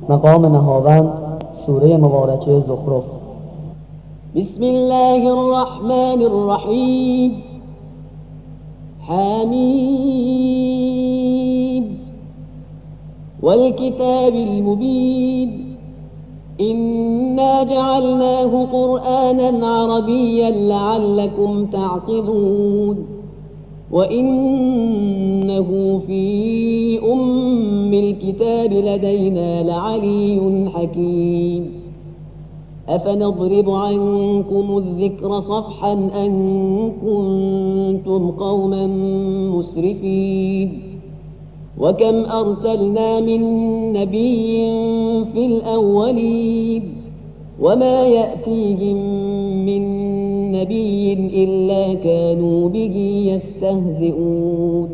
مقام نهاوند، سوره مبارکه زخرف. بسم الله الرحمن الرحیم. حمیم والکتاب المبین. إنا جعلناه قرآنا عربيا لعلكم تعقلون وإنه في أم الكتاب لدينا لعلي حكيم. أفنضرب عنكم الذكر صفحا أن كنتم قوما مسرفين. وكم أرسلنا من نبي في الأولين وما يأتيهم من نبي إلا كانوا به يستهزئون.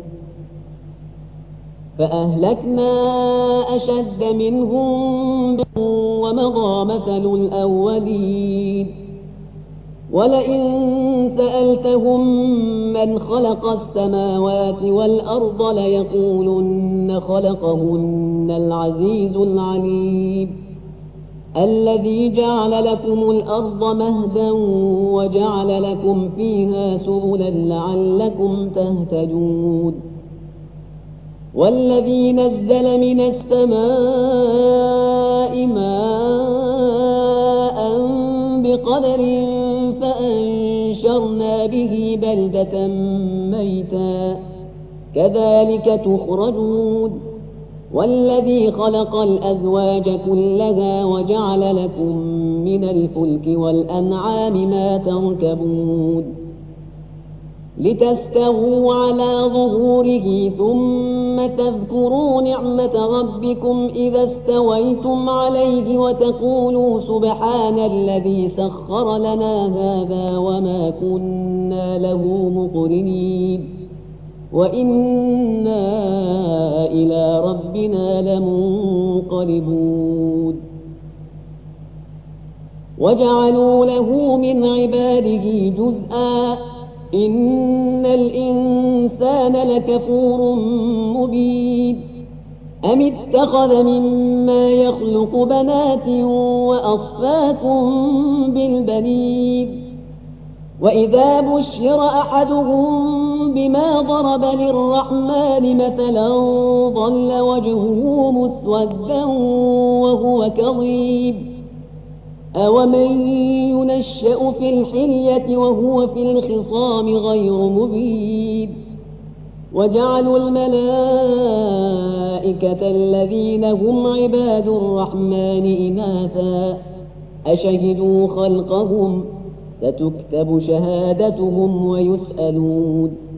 فأهلكنا أشد منهم ومضى مثل الأولين. ولئن سألتهم من خلق السماوات والأرض ليقولن خلقهن العزيز العليم الذي جعل لكم الأرض مهدا وجعل لكم فيها سبلا لعلكم تهتدون. والذي نزل من السماء ماء بقدر فأنشرنا به بلدة ميتا كذلك تخرجون. والذي خلق الأزواج كلها وجعل لكم من الفلك والأنعام ما تركبون لتستووا على ظهوره ثم تذكروا نعمة ربكم إذا استويتم عليه وتقولوا سبحان الذي سخر لنا هذا وما كنا له مقرنين وإنا إلى ربنا لمنقلبون. وجعلوا له من عباده جزءا إن الإنسان لكفور مبين. أم اتخذ مما يخلق بنات وأصفاكم بالبنين. وإذا بشر أحدهم بما ضرب للرحمن مثلا ظل وجهه مسودا وهو كظيم. أومن ينشأ في الحلية وهو في الخصام غير مبين. وجعلوا الملائكة الذين هم عباد الرحمن إناثا أشهدوا خلقهم ستكتب شهادتهم ويسألون.